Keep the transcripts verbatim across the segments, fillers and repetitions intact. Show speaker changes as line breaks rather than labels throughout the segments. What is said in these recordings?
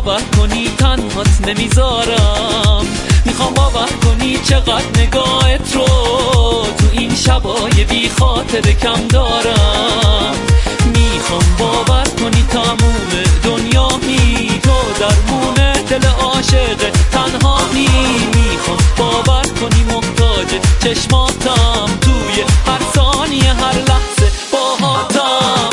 باور کنی تنهات نمیذارم، میخوام باور کنی چقدر نگاهت رو تو این شبای بی خاطر کم دارم. میخوام باور کنی تموم دنیامی، تو درمون دل عاشق تنهایی. میخوام باور کنی محتاج چشماتم، توی هر ثانیه هر لحظه باهاتم.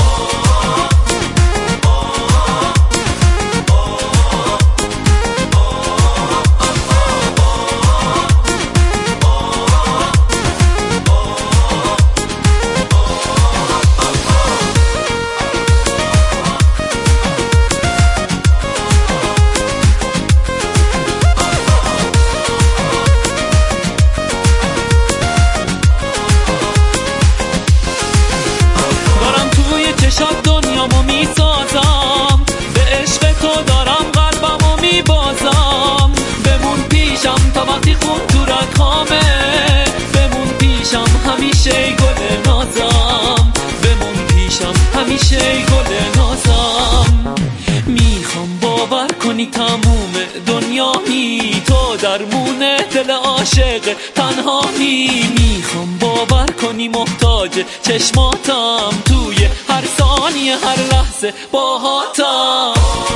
شب دنیامو میسازم، به عشق تو دارم قلبمو میبازم. بمون پیشم تا وقتی خون تو رگامه، بمون پیشم همیشه گل نازم، بمون پیشم همیشه گل نازم. میخوام باور کنی تموم دنیایی، تو درمون دل عاشق تنهایی. میخوام باور کنی محتاج چشماتم، توی هر ثانیه هر لحظه باهاتم.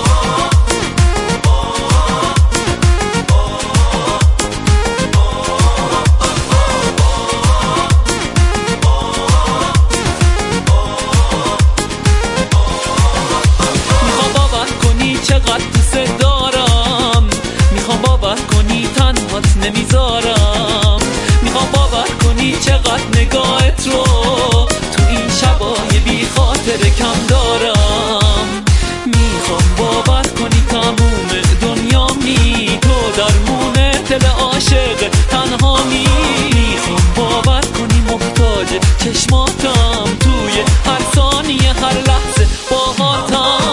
میخوام باور کنی چقدر دوست دارم، میخوام باور کنی تنهات نمیذارم، میخوام باور کنی چقدر نگاهت رو تو این شبای بی خاطر کم دارم. میخوام باور کنی تموم دنیامی، تو درمون دل عاشق تنهایی. میخوام باور کنی محتاج چشماتم، توی هر ثانیه هر لحظه باهاتم.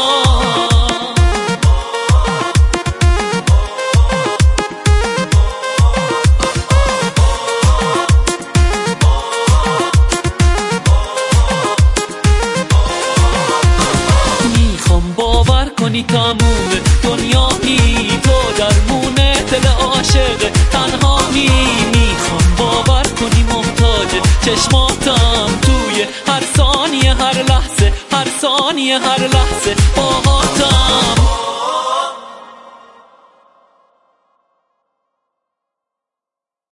کنی تموم دنیایی، تو درمون دل عاشق تنهایی. میخوام باور کنی محتاج چشماتم، توی هر ثانیه هر لحظه هر ثانیه هر لحظه باهاتم.